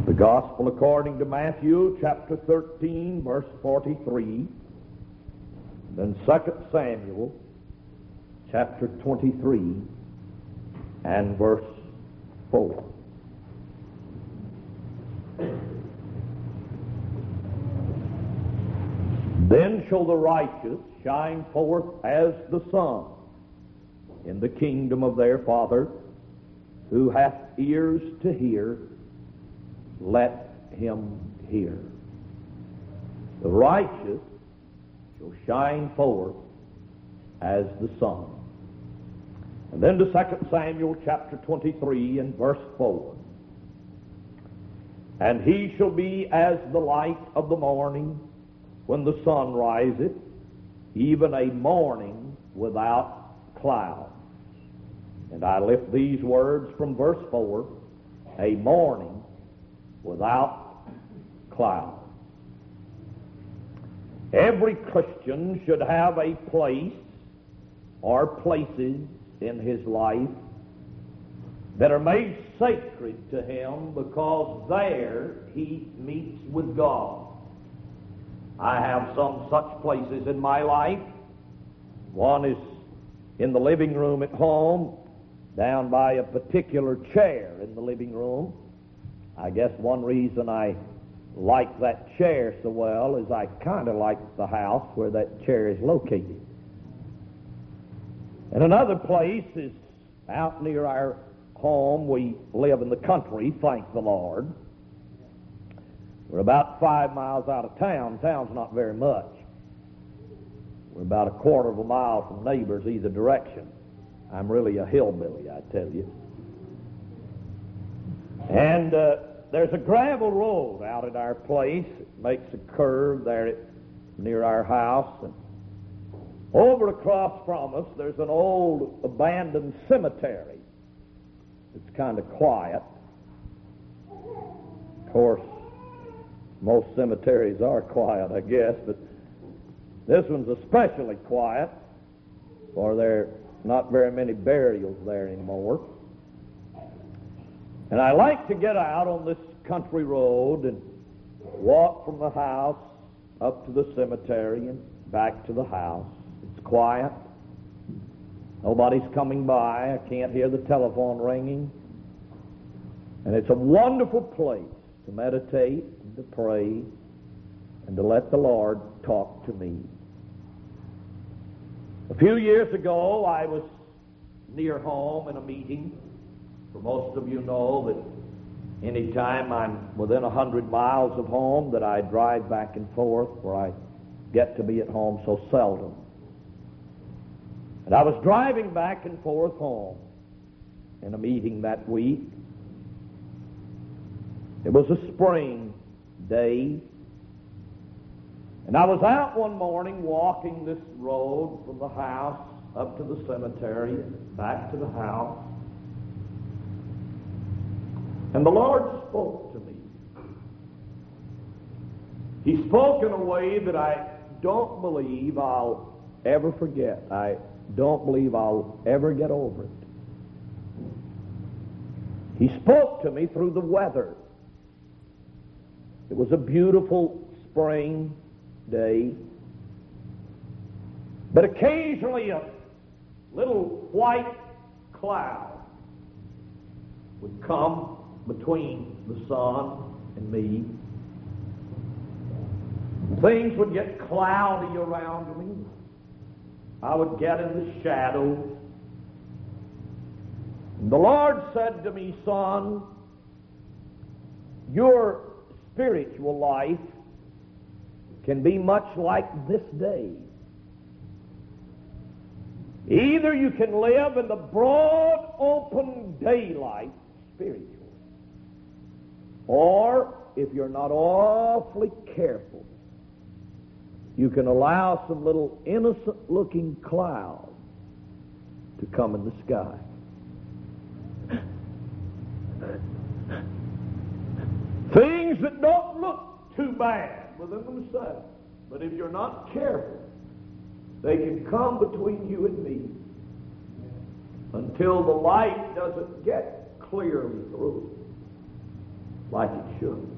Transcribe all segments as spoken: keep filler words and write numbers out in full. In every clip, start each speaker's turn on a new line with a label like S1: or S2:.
S1: The Gospel according to Matthew, chapter thirteen, verse forty-three. Then Second Samuel, chapter twenty-three, and verse four. Then shall the righteous shine forth as the sun in the kingdom of their Father. Who hath ears to hear, let him hear. The righteous shall shine forth as the sun. And then to Second Samuel chapter twenty-three and verse four. And he shall be as the light of the morning when the sun riseth, even a morning without cloud. And I lift these words from verse four, a morning without cloud. Every Christian should have a place or places in his life that are made sacred to him because there he meets with God. I have some such places in my life. One is in the living room at home, down by a particular chair in the living room. I guess one reason I like that chair so well is I kind of like the house where that chair is located. And another place is out near our home. We live in the country, thank the Lord. We're about five miles out of town. Town's not very much. We're about a quarter of a mile from neighbors either direction. I'm really a hillbilly, I tell you. And uh, there's a gravel road out at our place. It makes a curve there at, near our house. And over across from us, there's an old abandoned cemetery. It's kind of quiet. Of course, most cemeteries are quiet, I guess, but this one's especially quiet, for there are not very many burials there anymore. And I like to get out on this country road and walk from the house up to the cemetery and back to the house. It's quiet. Nobody's coming by. I can't hear the telephone ringing. And it's a wonderful place to meditate and to pray and to let the Lord talk to me. A few years ago, I was near home in a meeting. For most of you know that any time I'm within a hundred miles of home, that I drive back and forth, where I get to be at home so seldom. And I was driving back and forth home in a meeting that week. It was a spring day. And I was out one morning walking this road from the house up to the cemetery, back to the house. And the Lord spoke to me. He spoke in a way that I don't believe I'll ever forget. I don't believe I'll ever get over it. He spoke to me through the weather. It was a beautiful spring day, but occasionally a little white cloud would come between the sun and me. Things would get cloudy around me. I would get in the shadows. And the Lord said to me, son, your spiritual life can be much like this day. Either you can live in the broad, open daylight spiritually, or if you're not awfully careful, you can allow some little innocent-looking cloud to come in the sky. Things that don't look too bad within themselves, but if you're not careful, they can come between you and me until the light doesn't get clearly through. like it should.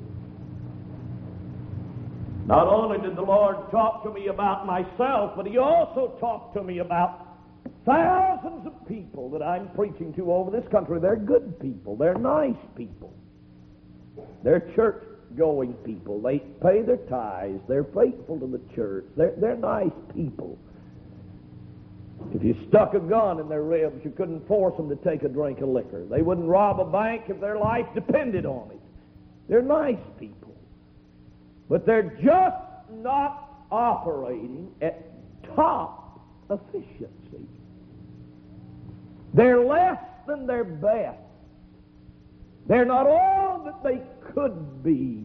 S1: Not only did the Lord talk to me about myself, but He also talked to me about thousands of people that I'm preaching to over this country. They're good people. They're nice people. They're church-going people. They pay their tithes. They're faithful to the church. They're, they're nice people. If you stuck a gun in their ribs, you couldn't force them to take a drink of liquor. They wouldn't rob a bank if their life depended on it. They're nice people. But they're just not operating at top efficiency. They're less than their best. They're not all that they could be.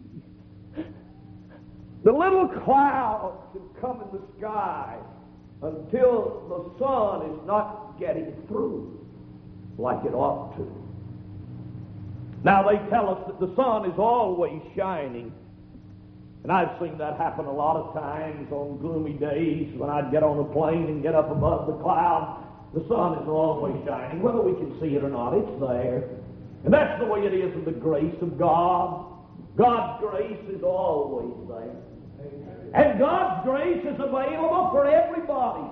S1: The little clouds that come in the sky until the sun is not getting through like it ought to. Now they tell us that the sun is always shining. And I've seen that happen a lot of times on gloomy days when I'd get on a plane and get up above the clouds. The sun is always shining. Whether we can see it or not, it's there. And that's the way it is with the grace of God. God's grace is always there. And God's grace is available for everybody.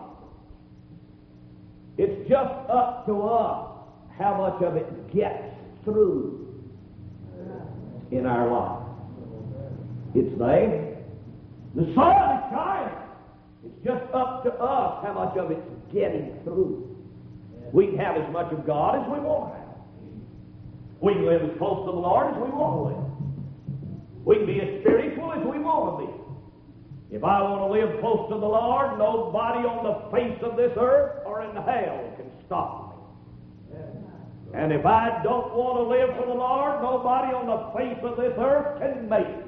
S1: It's just up to us how much of it gets through in our life. It's there. The sun is shining. It's just up to us how much of it's getting through. We can have as much of God as we want to have. We can live as close to the Lord as we want to live. We can be as spiritual as we want to be. If I want to live close to the Lord, nobody on the face of this earth or in hell can stop me. And if I don't want to live for the Lord, nobody on the face of this earth can make it.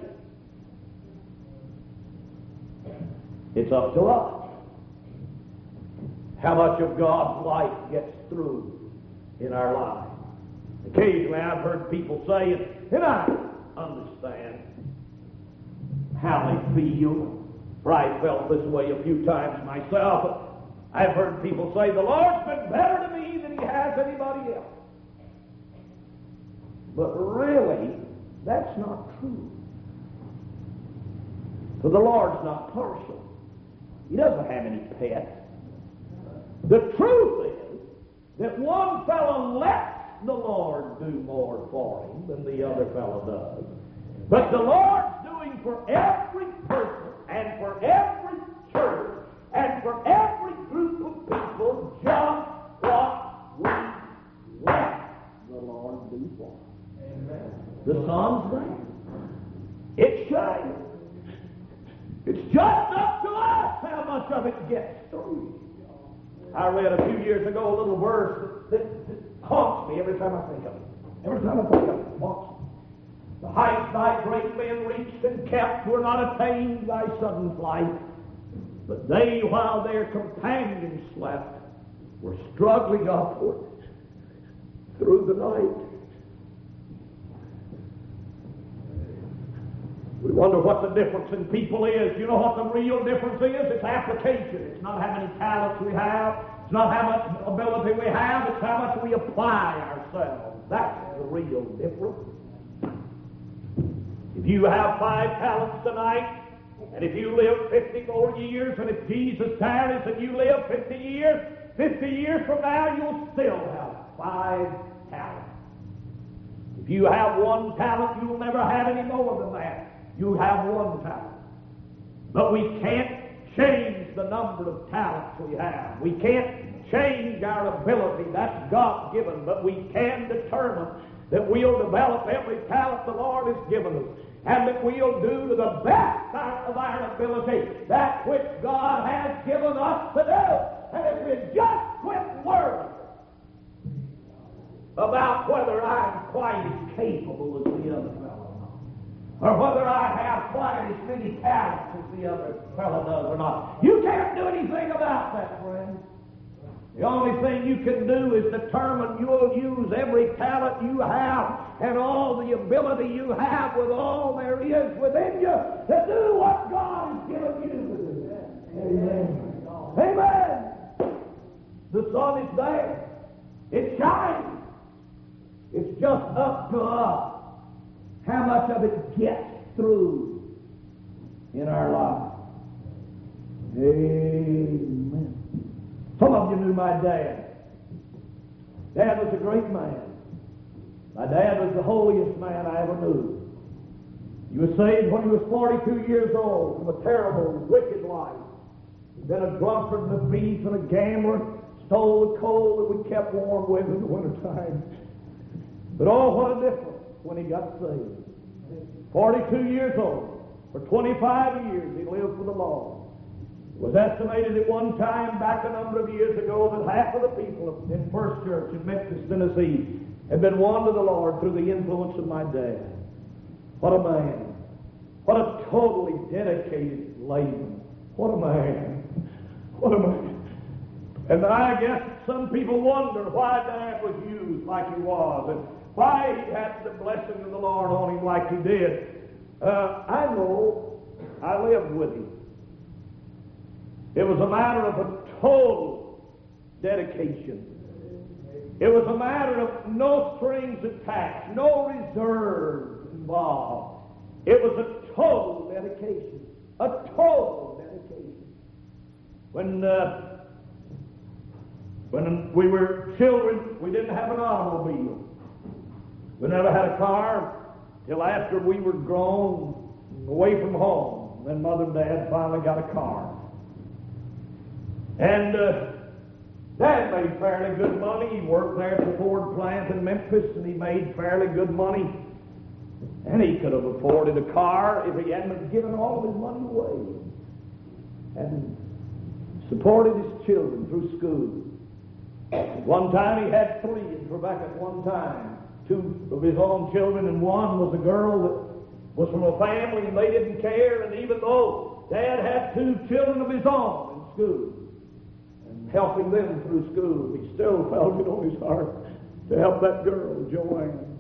S1: It's up to us how much of God's light gets through in our lives. Occasionally I've heard people say, and I understand how they feel, for I felt this way a few times myself. I've heard people say, the Lord's been better to me than He has anybody else. But really, that's not true. For the Lord's not partial. He doesn't have any pets. The truth is that one fellow lets the Lord do more for him than the other fellow does. But the Lord's doing for every person and for every church and for every group of people just what we let the Lord do for us. Amen. The sun's there. It's shining. It's just up to us how much of it gets through. I read a few years ago a little verse that, that, that haunts me every time I think of it. Every time I think of it, it haunts me. The heights thy great men reached and kept were not attained by sudden flight, but they, while their companions slept, were struggling upward through the night. We wonder what the difference in people is. You know what the real difference is? It's application. It's not how many talents we have. It's not how much ability we have. It's how much we apply ourselves. That's the real difference. If you have five talents tonight, and if you live fifty more years, and if Jesus tarries and you live fifty years, fifty years from now you'll still have five talents. If you have one talent, you'll never have any more than that. You have one talent. But we can't change the number of talents we have. We can't change our ability. That's God-given. But we can determine that we'll develop every talent the Lord has given us, and that we'll do to the best of our ability that which God has given us to do. And if we just quit worrying about whether I'm quite as capable as the other fellow, or whether I have quite as many talents as the other fellow does or not, you can't do anything about that, friend. The only thing you can do is determine you'll use every talent you have and all the ability you have with all there is within you to do what God has given you to do. Amen. Amen. The sun is there. It's shining. It's just up to us how much of it gets through in our life. Amen. Some of you knew my dad. Dad was a great man. My dad was the holiest man I ever knew. He was saved when he was forty-two years old from a terrible, wicked life. He'd been a drunkard and a thief and a gambler, stole the coal that we kept warm with in the wintertime. But oh, what a difference when he got saved. forty-two years old. For twenty-five years he lived for the Lord. It was estimated at one time back a number of years ago that half of the people in First Church in Memphis, Tennessee had been won to the Lord through the influence of my dad. What a man. What a totally dedicated layman. What a man. What a man. And I guess some people wonder why Dad was used like he was and why he had the blessing of the Lord on him like he did. Uh, I know I lived with him. It was a matter of a total dedication. It was a matter of no strings attached, no reserves involved. It was a total dedication. A total dedication. When uh, when we were children, we didn't have an automobile. We never had a car till after we were grown, away from home. Then Mother and Dad finally got a car. And uh, Dad made fairly good money. He worked there at the Ford plant in Memphis, and he made fairly good money. And he could have afforded a car if he hadn't given all of his money away. And supported his children through school. One time he had three in Quebec at one time. Two of his own children, and one was a girl that was from a family, and they didn't care. And even though Dad had two children of his own in school, and helping them through school, he still felt it on his heart to help that girl, Joanne.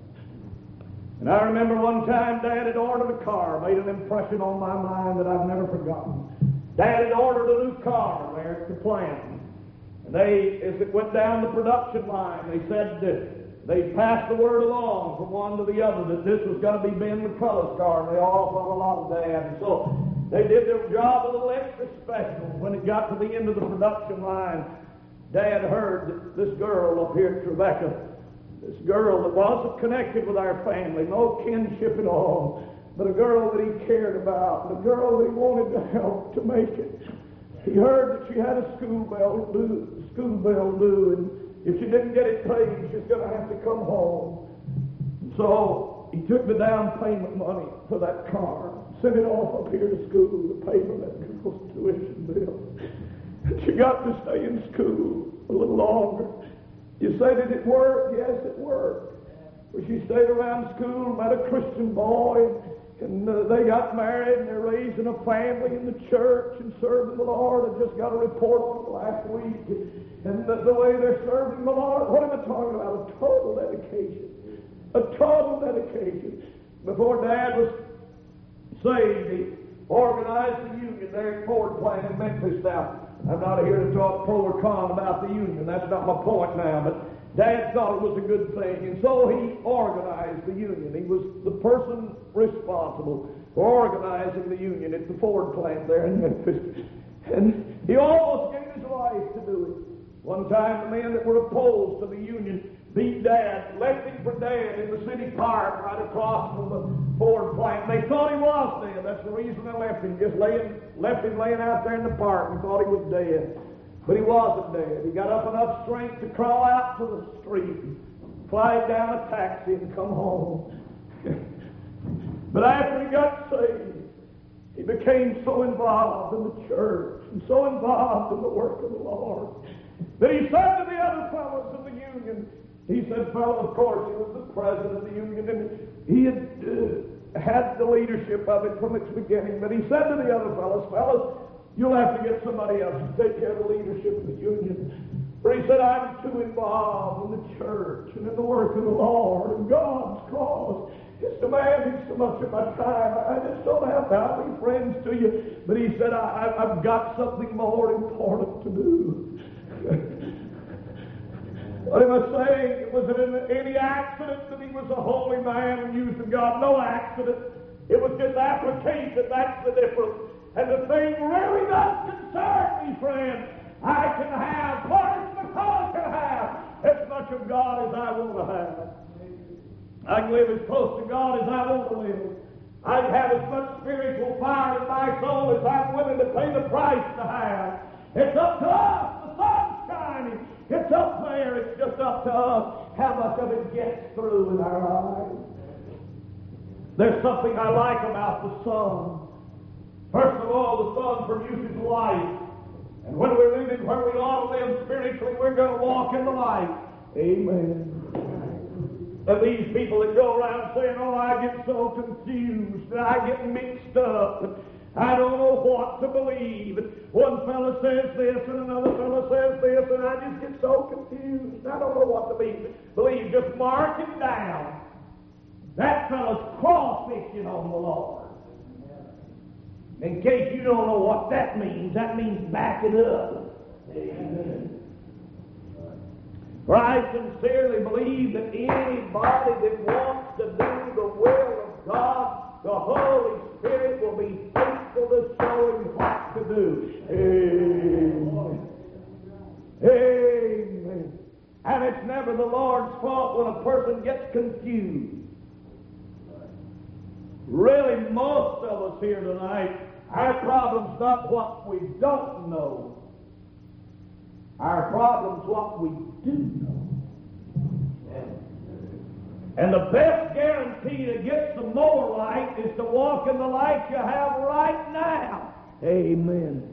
S1: And I remember one time Dad had ordered a car, made an impression on my mind that I've never forgotten. Dad had ordered a new car there at the plant. And they, as it went down the production line, they said that they passed the word along from one to the other that this was going to be Ben McCullough's car, and they all thought a lot of Dad. And so they did their job a little extra special. When it got to the end of the production line, Dad heard that this girl up here at Rebecca, this girl that wasn't connected with our family, no kinship at all, but a girl that he cared about, and a girl that he wanted to help to make it. He heard that she had a school bell due, school bell due, and if she didn't get it paid, she's going to have to come home. And so he took the down payment money for that car, sent it off up here to school to pay for that girl's tuition bill. And she got to stay in school a little longer. You say, did it work? Yes, it worked. Well, she stayed around school, met a Christian boy, and uh, they got married, and they're raising a family in the church and serving the Lord. I just got a report on it last week. And the, the way they're serving the Lord, what am I talking about? A total dedication. A total dedication. Before Dad was saved, he organized the union there at Ford plant in Memphis. Now, I'm not here to talk pro or con about the union. That's not my point now. But Dad thought it was a good thing, and so he organized the union. He was the person responsible for organizing the union at the Ford plant there in Memphis. And he almost gave his life to do it. One time, the men that were opposed to the union beat Dad, left him for dead in the city park right across from the Ford plant. They thought he was dead. That's the reason they left him. Just laying, left him laying out there in the park and thought he was dead. But he wasn't dead. He got up enough strength to crawl out to the street, fly down a taxi, and come home. But after he got saved, he became so involved in the church and so involved in the work of the Lord that he said to the other fellows of the union, he said, fellow, of course, he was the president of the union, and he had uh, had the leadership of it from its beginning, but he said to the other fellows, fellows, you'll have to get somebody else to take care of the leadership of the union. For he said, I'm too involved in the church and in the work of the Lord and God's cause. It's demanding so much of my time. I just don't have to. I'll be friends to you. But he said, I, I've got something more important to do. What am I saying? Was it in any accident that he was a holy man and used of God? No accident. It was just application. That's the difference. And the thing really does concern me, friend. I can have, Forrest McCullough can have, as much of God as I want to have. I can live as close to God as I want to live. I can have as much spiritual fire in my soul as I'm willing to pay the price to have. It's up to us. The sun's shining. It's up there. It's just up to us how much of it gets through in our lives. There's something I like about the sun. First of all, the sun produces light. And when we're living where we ought to live spiritually, we're going to walk in the light. Amen. And these people that go around saying, oh, I get so confused, and I get mixed up, and I don't know what to believe. And one fellow says this, and another fellow says this, and I just get so confused. I don't know what to be, believe. Just mark it down. That fellow's cross-fixing on the Lord. In case you don't know what that means, that means back it up. Amen. For I sincerely believe that anybody that wants to do the will of God, the Holy Spirit will be faithful to show him what to do. Amen. Amen. And it's never the Lord's fault when a person gets confused. Really, most of us here tonight, our problem's not what we don't know. Our problem's what we do know. And the best guarantee to get some more light is to walk in the light you have right now. Amen.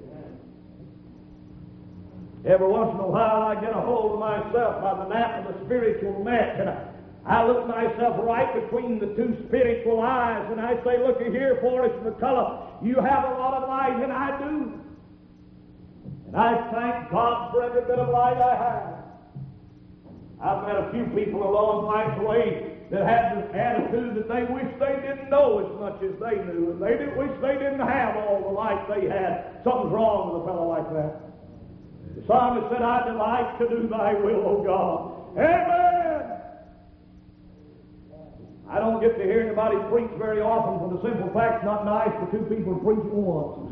S1: Every once in a while I get a hold of myself by the nap of the spiritual neck, and I, I look myself right between the two spiritual eyes, and I say, look here, Forrest McCullough, you have a lot of light, and I do. And I thank God for every bit of light I have. I've met a few people along life's way that had this attitude that they wish they didn't know as much as they knew, and they did wish they didn't have all the light they had. Something's wrong with a fellow like that. The psalmist said, I delight to do thy will, O God. Amen! I don't get to hear anybody preach very often for the simple fact it's not nice for two people to preach at once.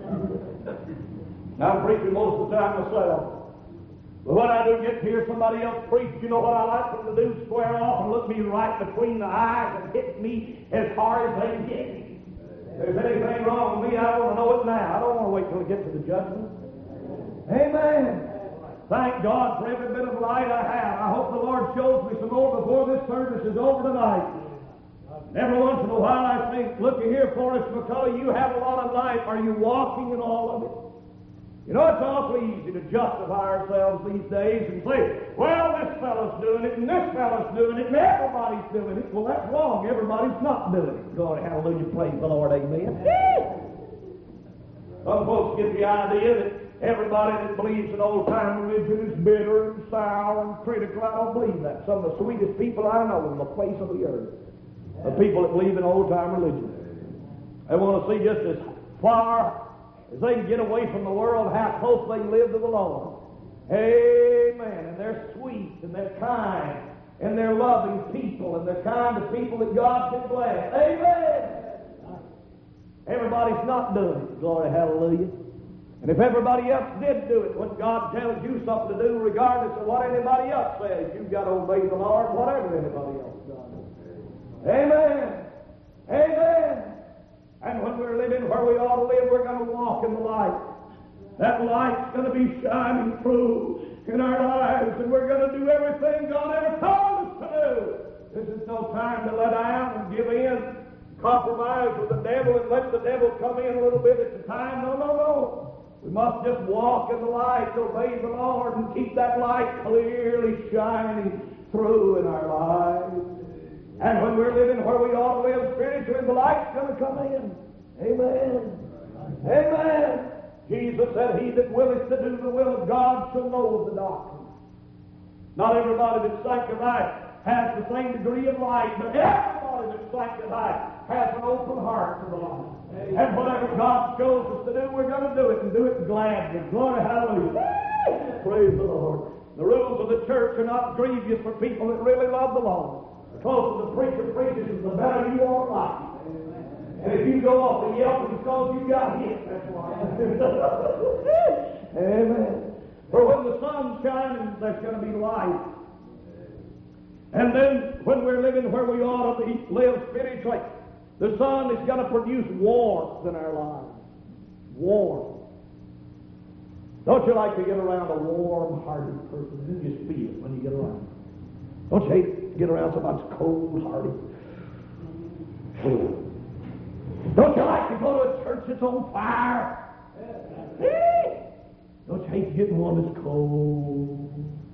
S1: I'm preaching most of the time myself. But when I do get to hear somebody else preach, you know what I like them to do? Square off and look me right between the eyes and hit me as hard as they can get me. If there's anything wrong with me, I want to know it now. I don't want to wait till I get to the judgment. Amen. Thank God for every bit of light I have. I hope the Lord shows me some more before this service is over tonight. Every once in a while I think, look here, Forrest McCullough, you have a lot of light. Are you walking in all of it? You know, it's awfully easy to justify ourselves these days and say, well, this fellow's doing it, and this fellow's doing it, and everybody's doing it. Well, that's wrong. Everybody's not doing it. God, hallelujah, praise the Lord, amen. Some folks get the idea that everybody that believes in old-time religion is bitter and sour and critical. I don't believe that. Some of the sweetest people I know on the face of the earth are people that believe in old-time religion. They want to see just as far as they can get away from the world, how close they can live to the Lord. Amen. And they're sweet, and they're kind, and they're loving people, and they're kind of people that God can bless. Amen. Everybody's not doing it. Glory, hallelujah. And if everybody else did do it, when God tells you something to do, regardless of what anybody else says, you've got to obey the Lord, whatever anybody else does. Amen. Amen. And when we're living where we ought to live, we're going to walk in the light. That light's going to be shining through in our lives, and we're going to do everything God ever told us to do. This is no time to let down and give in, compromise with the devil, and let the devil come in a little bit at the time. No, no, no. We must just walk in the light, obey the Lord, and keep that light clearly shining through in our lives. And when we're living where we ought to live spiritually, the light's going to come in. Amen. Amen. Jesus said, he that willeth to do the will of God shall know of the doctrine. Not everybody that's sanctified has the same degree of light, but everybody that's sanctified has an open heart to the light. Amen. And whatever God shows us to do, we're going to do it, and do it gladly. Glory, hallelujah. Praise the Lord. The rules of the church are not grievous for people that really love the Lord. The closer the preacher preaches, the better you won't like it. And if you go off and yelp, it's because you got hit. That's why. Amen. For when the sun's shining, there's going to be light. And then when we're living where we ought to be, live spiritually, the sun is going to produce warmth in our lives. Warmth. Don't you like to get around a warm-hearted person? You just feel it when you get around. Don't you hate to get around somebody that's cold-hearted? Don't you like to go to a church that's on fire? Don't you hate to get in one that's cold?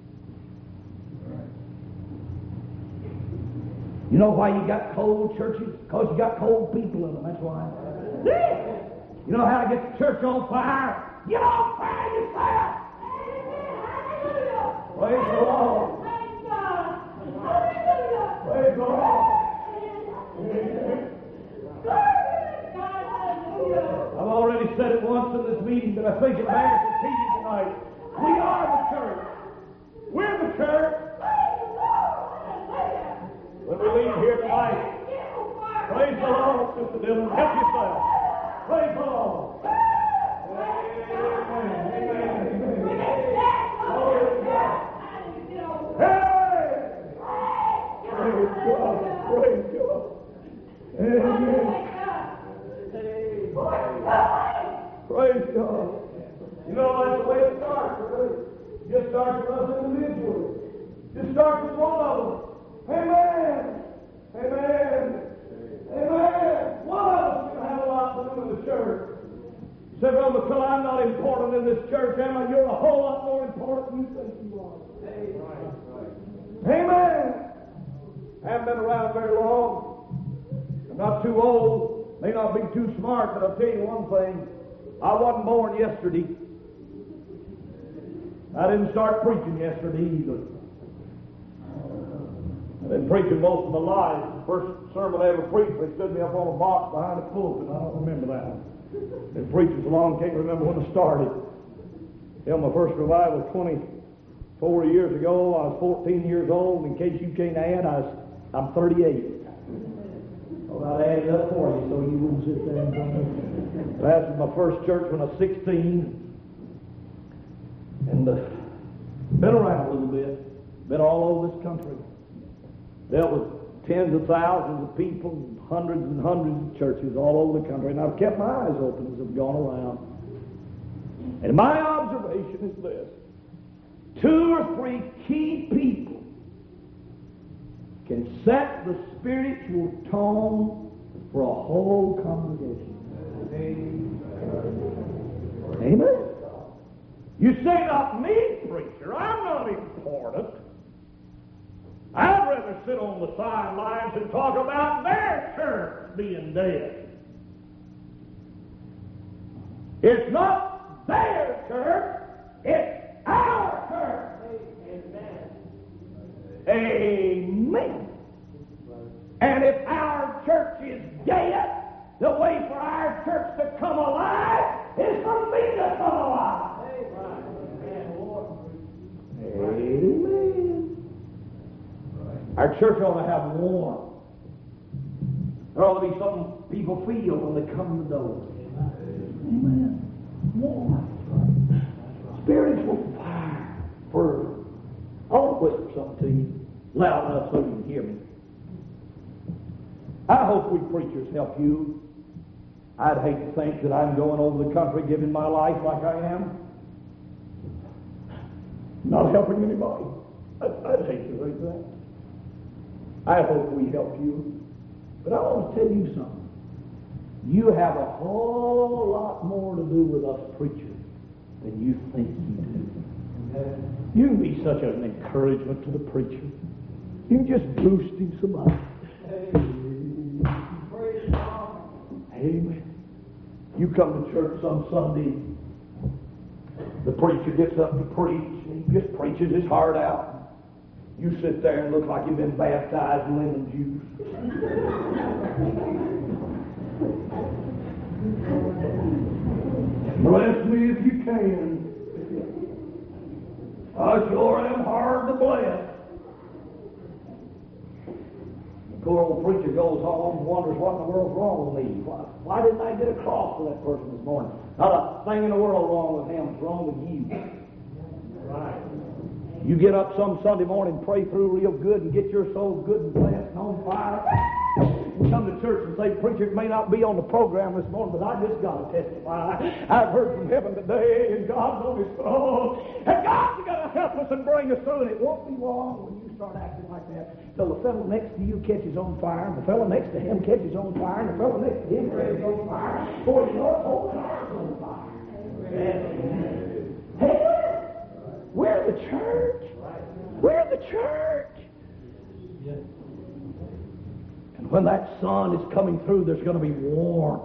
S1: You know why you got cold churches? Because you got cold people in them, that's why. You know how to get the church on fire? Get on fire yourself! Praise the Lord! Praise the Lord! I've already said it once in this meeting, but I think it bears repeating tonight. We are the church. We're the church. When we leave here tonight, praise the Lord, Sister Dillon. Help yourself. Praise the Lord. Amen. Amen. Hey! Praise God. Praise God. Amen. Praise God. You know, that's the way it starts. Really. Just starts with us individually. Just starts with one of them. Amen. Amen. Amen. One of us can have a lot to do with the church. You say, well, because I'm not important in this church, am I? You're a whole lot more important than you think you are. Amen. I haven't been around very long. I'm not too old. May not be too smart, but I'll tell you one thing. I wasn't born yesterday. I didn't start preaching yesterday either. I've been preaching most of my life. The first sermon I ever preached, they stood me up on a box behind a pulpit. I don't remember that one. Been preaching so long, can't remember when I started. Hell, my first revival was twenty-four years ago. I was fourteen years old. In case you can't add, I was, I'm thirty-eight. Well, I'll add it up for you so you won't sit there and tell me. That was my first church when I was sixteen. And uh, been around a little bit. Been all over this country. Dealt with tens of thousands of people, hundreds and hundreds of churches all over the country. And I've kept my eyes open as I've gone around. And my observation is this. Two or three key people can set the spiritual tone for a whole congregation. Amen. Amen. You say, not me, preacher. I'm not important. I'd rather sit on the sidelines and talk about their church being dead. It's not their church, it's our church. Amen. Amen. And if our church is dead, the way for our church to come alive is for me to come alive. Amen. Our church ought to have warmth. There ought to be something people feel when they come in the door. Amen. Warmth. Spiritual fire. Fervor. I want to whisper something to you loud enough so you can hear me. I hope we preachers help you. I'd hate to think that I'm going over the country giving my life like I am, not helping anybody. I'd, I'd hate to think that. I hope we help you. But I want to tell you something. You have a whole lot more to do with us preachers than you think you do. You can be such an encouragement to the preacher. You can just boost him some up. Amen. You come to church some Sunday, the preacher gets up to preach, and he just preaches his heart out. You sit there and look like you've been baptized in lemon juice. Bless me if you can. I sure am hard to bless. The poor old preacher goes home and wonders what in the world's wrong with me. Why, why didn't I get across to that person this morning? Not a thing in the world wrong with him. It's wrong with you. Right. You get up some Sunday morning, pray through real good, and get your soul good and blessed and on fire. You come to church and say, preacher, it may not be on the program this morning, but I just got to testify. I've heard from heaven today, and God's on his throne, and God's going to help us and bring us through, and it won't be long when you start acting like that till the fellow next to you catches on fire, and the fellow next to him catches on fire, and the fellow next to him catches on fire. Boy, you know, the whole car's on fire. And, hey, we're the church. We're the church. And when that sun is coming through, there's going to be warmth.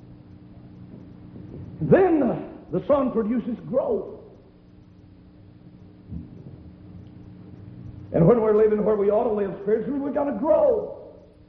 S1: Then the, the sun produces growth. And when we're living where we ought to live spiritually, we're going to grow.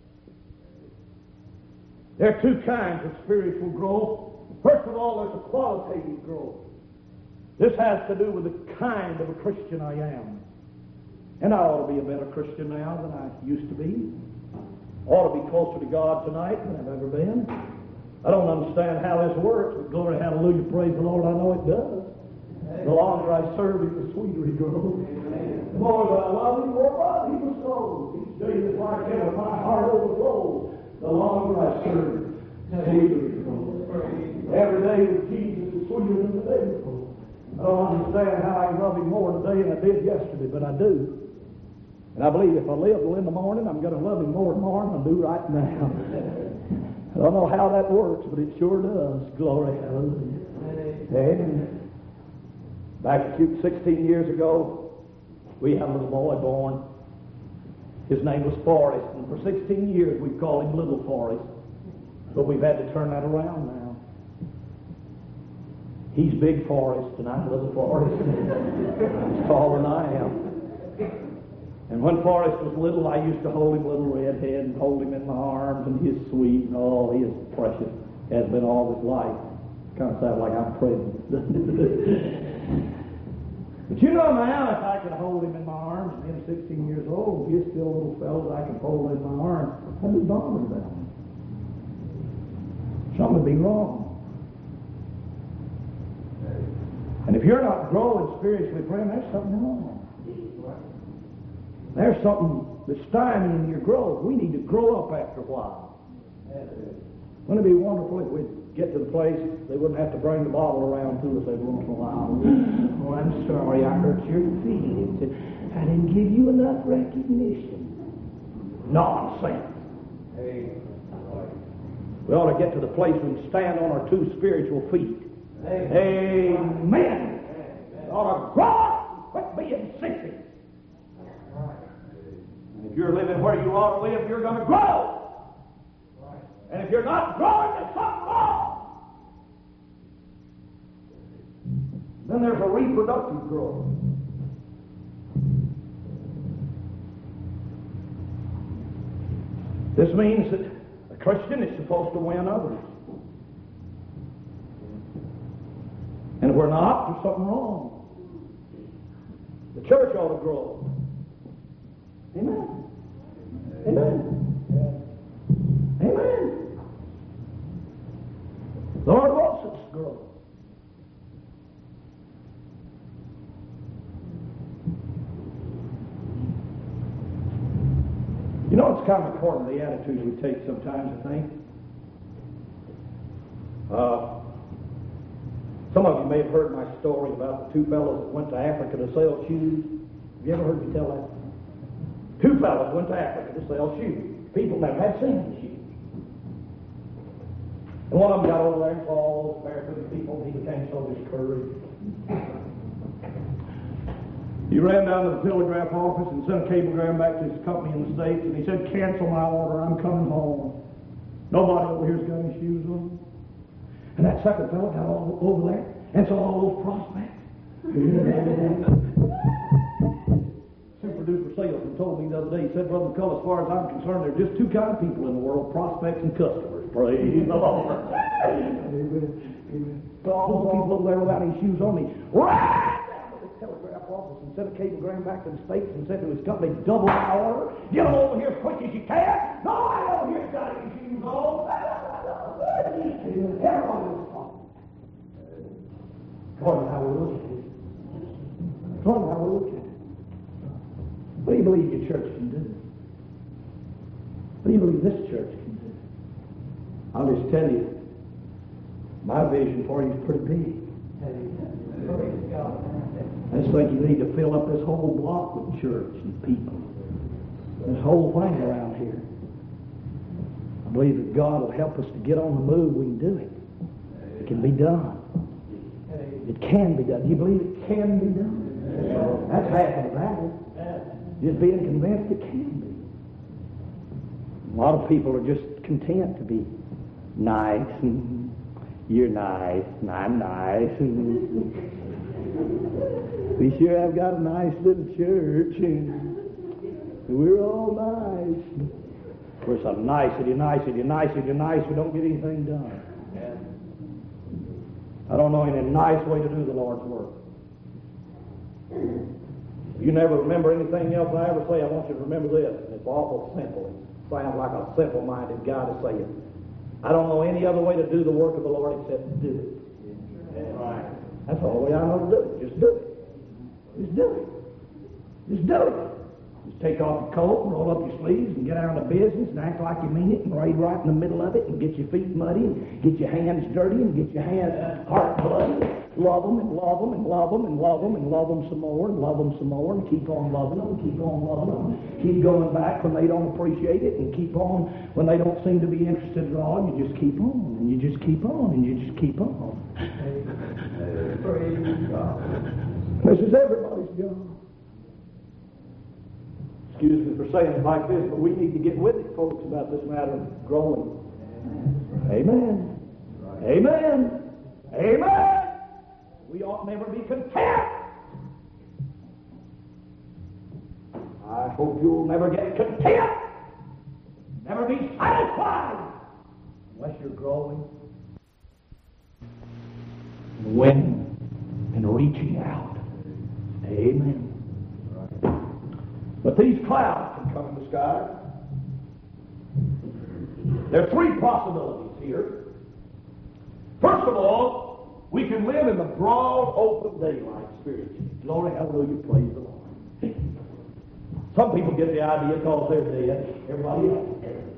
S1: There are two kinds of spiritual growth. First of all, there's a qualitative growth. This has to do with the kind of a Christian I am. And I ought to be a better Christian now than I used to be. I ought to be closer to God tonight than I've ever been. I don't understand how this works, but glory, hallelujah, praise the Lord, I know it does. The longer I serve him, the sweeter he grows. The more that I love him, the more I he will grow. Each day that's like him, my heart overflows. The longer I serve, the sweeter he grows. Every day with Jesus is sweeter than the day before. I don't understand how I can love him more today than I did yesterday, but I do. And I believe if I live till in the morning, I'm going to love him more tomorrow than I do right now. I don't know how that works, but it sure does. Glory, hallelujah. Amen. Back sixteen years ago, we had a little boy born. His name was Forrest, and for sixteen years we've called him Little Forrest. But we've had to turn that around now. He's Big Forrest, and I'm Little Forrest. He's taller than I am. And when Forrest was little, I used to hold him, little redhead, and hold him in my arms, and he is sweet, and oh, he is precious. Has been all his life. Kind of sounds like I'm pregnant. But you know now, if I could hold him in my arms, and him sixteen years old, he's still a little fellow that I can hold in my arms, I'd be bothered about him. Something would be wrong. And if you're not growing spiritually, friend, there's something wrong. There's something that's stymieing your growth. We need to grow up after a while. Wouldn't it be wonderful if we'd get to the place they wouldn't have to bring the bottle around to us every once in a while? Oh, I'm sorry, I hurt your feelings. I didn't give you enough recognition. Nonsense. We ought to get to the place we can stand on our two spiritual feet. Amen. Amen. We ought to grow up and quit being sissy. If you're living where you ought to live, you're going to grow. And if you're not growing, there's something wrong. Then there's a reproductive growth. This means that a Christian is supposed to win others. And if we're not, there's something wrong. The church ought to grow. Amen. Amen. Amen. The Lord wants us to grow. You know, it's kind of important, the attitude we take sometimes, I think. Uh, some of you may have heard my story about the two fellows that went to Africa to sell shoes. Have you ever heard me tell that? Two fellows went to Africa to sell shoes. People never had seen the shoes. And one of them got over there and saw all those barefooted people, and he became so discouraged. He ran down to the telegraph office and sent a cablegram back to his company in the States, and he said, cancel my order, I'm coming home. Nobody over here's got any shoes on. And that second fellow got all over there and saw all those prospects. Super duper salesman told me the other day, he said, Brother McCullough, as far as I'm concerned, there are just two kinds of people in the world, prospects and customers. Praise the Lord. Amen. Amen. So all those people over there without any shoes on me, right down to the telegraph
S2: office and sent a cablegram back to the States and said to his company, double my order, get them over here as quick as you can. No, I don't hear got any shoes on. Everybody was talking. According to how we look at it. According to how we look at it. What do you believe your church can do? What do you believe this church can do? I'll just tell you, my vision for you is pretty big. I just think you need to fill up this whole block with church and people. This whole thing around here. I believe that God will help us to get on the move. We can do it. It can be done. It can be done. Do you believe it can be done? That's half of the battle. Just being convinced it can be. A lot of people are just content to be nice and you're nice and I'm nice and we sure have got a nice little church and we're all nice. Of course, I'm nicety, nicety, nicety, nice. We don't get anything done. I don't know any nice way to do the Lord's work. If you never remember anything else I ever say, I want you to remember this. It's awful simple. It sounds like a simple-minded guy to say it. I don't know any other way to do the work of the Lord except to do it. Yeah. Right. That's the only way I know to do it. Just do it. Just do it. Just do it. Just take off your coat and roll up your sleeves and get out of the business and act like you mean it and raid right in the middle of it and get your feet muddy and get your hands dirty and get your hands heart bloody. Love them and love them and love them and love them and love them some more and love them some more and keep on loving them and keep on loving them. Keep going back when they don't appreciate it and keep on when they don't seem to be interested at all. You just keep on and you just keep on and you just keep on. This is everybody's job. Excuse me for saying it like this, but we need to get with it, folks, about this matter of growing. Amen. Amen. Amen. We ought never be content. I hope you'll never get content. Never be satisfied unless you're growing, winning, and reaching out. Amen. But these clouds can come in the sky. There are three possibilities here. First of all, we can live in the broad, open daylight spiritually. Glory, hallelujah, praise the Lord. Some people get the idea because they're dead. Everybody else.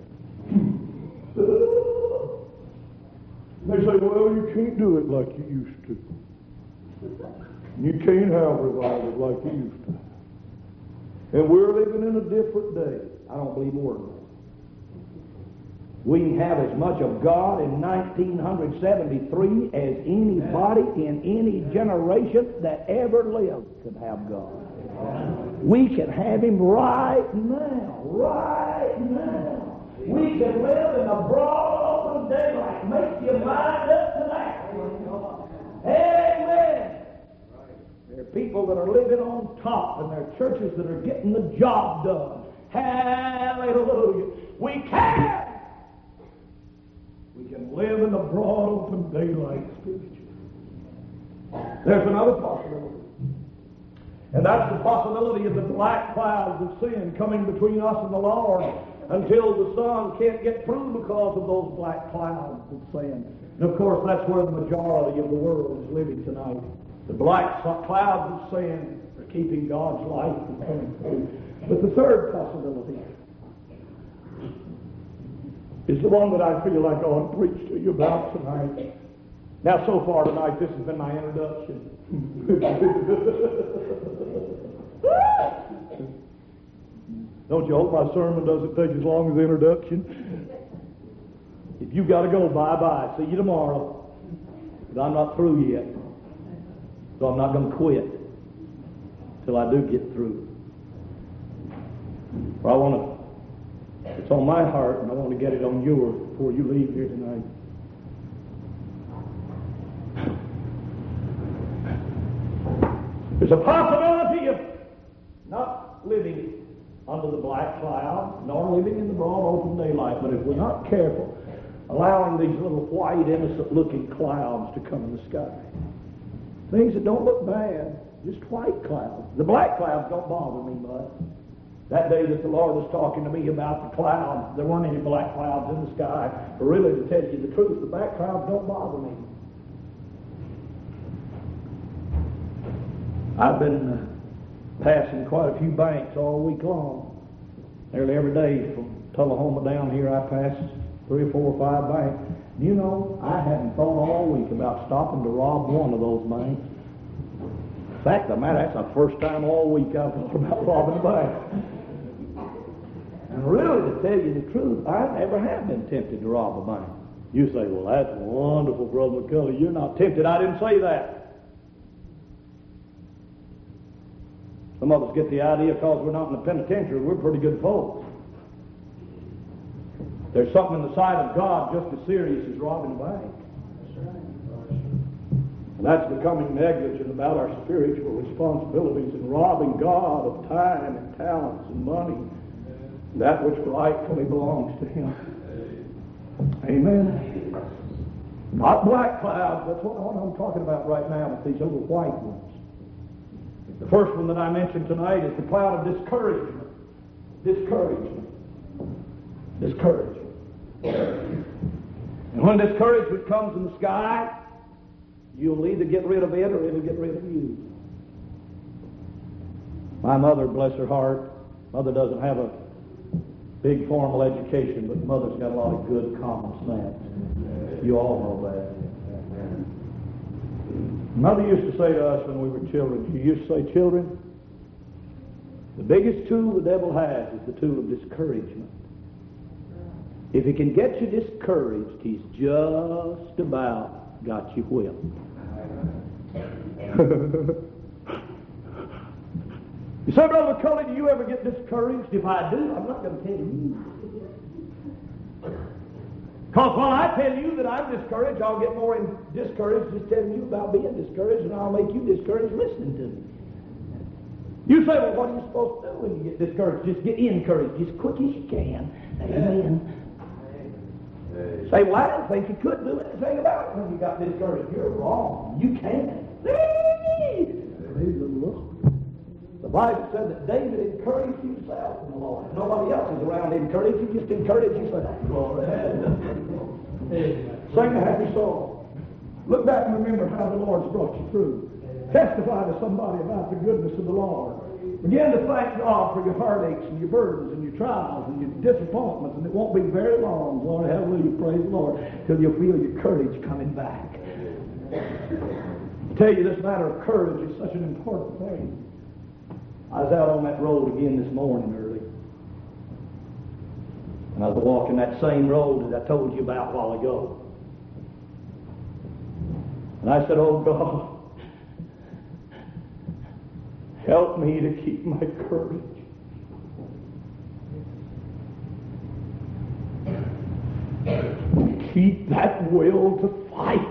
S2: They say, well, you can't do it like you used to. You can't have revival like you used to. And we're living in a different day. I don't believe a word of it. We can have as much of God in nineteen seventy-three as anybody in any generation that ever lived could have God. We can have Him right now. Right now. We can live in the broad open daylight. Make your mind up to that. Amen. There are people that are living on top, and there are churches that are getting the job done. Hallelujah. We can. We can live in the broad open daylight spiritually. There's another possibility. And that's the possibility of the black clouds of sin coming between us and the Lord until the sun can't get through because of those black clouds of sin. And of course, that's where the majority of the world is living tonight. The black clouds of sin are keeping God's light from coming through. But the third possibility is the one that I feel like I ought to preach to you about tonight. Now, so far tonight, this has been my introduction. Don't you hope my sermon doesn't take as long as the introduction? If you got to go, bye-bye. See you tomorrow. But I'm not through yet. So I'm not going to quit till I do get through. For I want to, it's on my heart, and I want to get it on yours before you leave here tonight. There's a possibility of not living under the black cloud, nor living in the broad open daylight. But if we're not careful, allowing these little white, innocent-looking clouds to come in the sky, things that don't look bad, just white clouds. The black clouds don't bother me much. That day that the Lord was talking to me about the clouds, there weren't any black clouds in the sky. But really, to tell you the truth, the black clouds don't bother me. I've been uh, passing quite a few banks all week long. Nearly every day from Tullahoma down here, I pass three or four or five banks. You know, I hadn't thought all week about stopping to rob one of those banks. In fact, the matter, that's the first time all week I've thought about robbing a bank. And really, to tell you the truth, I never have been tempted to rob a bank. You say, well, that's wonderful, Brother McCullough. You're not tempted. I didn't say that. Some of us get the idea because we're not in the penitentiary, we're pretty good folks. There's something in the sight of God just as serious as robbing a bank. And that's becoming negligent about our spiritual responsibilities and robbing God of time and talents and money, that which rightfully belongs to Him. Amen. Not black clouds. That's what I'm talking about right now, but these little white ones. The first one that I mentioned tonight is the cloud of discouragement. Discouragement. Discouragement. And when discouragement comes in the sky, you'll either get rid of it or it'll get rid of you. My mother, bless her heart, mother doesn't have a big formal education, but mother's got a lot of good common sense. You all know that. Mother used to say to us when we were children, she used to say, children, the biggest tool the devil has is the tool of discouragement. If he can get you discouraged, he's just about got you whipped. You say, Brother McCullough, do you ever get discouraged? If I do, I'm not going to tell you. Because when I tell you that I'm discouraged, I'll get more discouraged just telling you about being discouraged, and I'll make you discouraged listening to me. You say, well, what are you supposed to do when you get discouraged? Just get encouraged as quick as you can. Amen. Say, well, I didn't think you could do anything about it when you got discouraged. You're wrong. You can. Praise the Lord. The Bible said that David encouraged himself in the Lord. Nobody else is around to encourage you. Just encourage yourself. Sing a happy song. Look back and remember how the Lord's brought you through. Testify to somebody about the goodness of the Lord. Begin to thank God for your heartaches and your burdens and your trials and your disappointments, and it won't be very long, Lord, hallelujah, praise the Lord, till you'll feel your courage coming back. I tell you, this matter of courage is such an important thing. I was out on that road again this morning early, and I was walking that same road that I told you about a while ago. And I said, oh God, help me to keep my courage. Keep that will to fight.